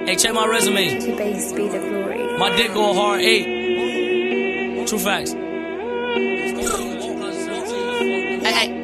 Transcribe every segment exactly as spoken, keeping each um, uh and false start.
Hey, check my resume. To base be the glory. My dick go hard eight. True facts. Hey, hey.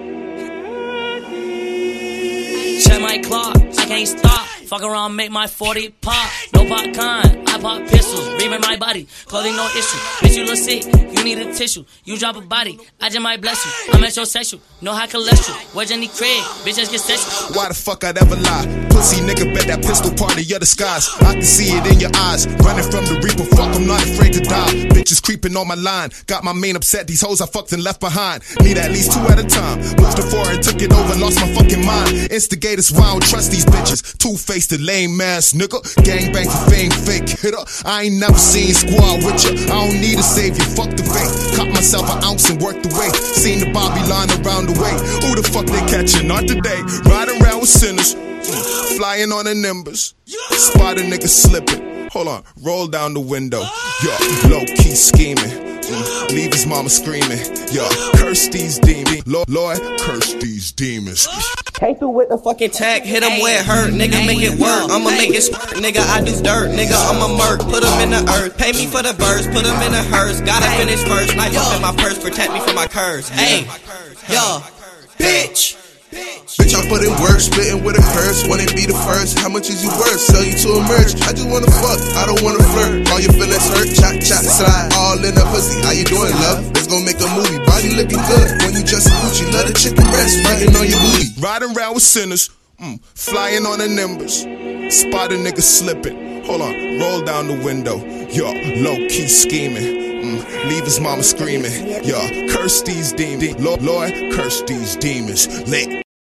Check my clock, I can't stop. Fuck around, make my forty pop. No popcorn, I pop pistols. Reaming my body, clothing no issue. Bitch, you look sick, you need a tissue. You drop a body, I just might bless you. I'm metrosexual, no high cholesterol. Where's Jenny Craig? Bitch, just get sexual. Why the fuck I'd ever lie? Pussy nigga, bet that pistol part of your disguise. I can see it in your eyes. Running from the reaper, fuck, I'm not afraid to die. Bitches creeping on my line. Got my main upset, these hoes I fucked and left behind. Need at least two at a time. Moved to four and took it over, lost my fucking mind. Instigators, why I don't trust these bitches. Two-faced, the lame ass nigga. Gangbang for fame, fake hitter. I ain't never seen squad with ya. I don't need a savior, fuck the faith. Caught myself an ounce and worked the way. Seen the Bobby line around the way. Who the fuck they catching? Not today. Riding around with sinners. Mm. Flying on the nimbus. Spot a nigga slipping. Hold on, roll down the window. Yo, low key scheming. Mm. Leave his mama screaming. Yo, curse these demons. Lord, Lord, curse these demons. Came through with the fucking tag, hit him where it hurt, nigga, make it work. I'ma make it squirt, nigga, I do dirt, nigga, I'ma murk. Put him in the earth, pay me for the verse, put him in the hearse. Gotta finish first, knife up in my purse, protect me from my curse. Hey, yo, bitch. Bitch, I put in work, spitting with a curse. Wanna be the first, how much is you worth? Sell you to a merch, I just wanna fuck, I don't wanna flirt. All your feelings hurt, chop, chop, slide. All in the pussy, how you doing, love? Let's go make a movie, body looking good. When you just a Gucci, love the chicken breast, fighting on your booty. Riding around with sinners, mm, flying on the nimbus. Spot a nigga slipping. Hold on, roll down the window. Yo, low key scheming. Mm, leave his mama screaming. Yo, curse these demons. Lord, Lord, curse these demons. Lit.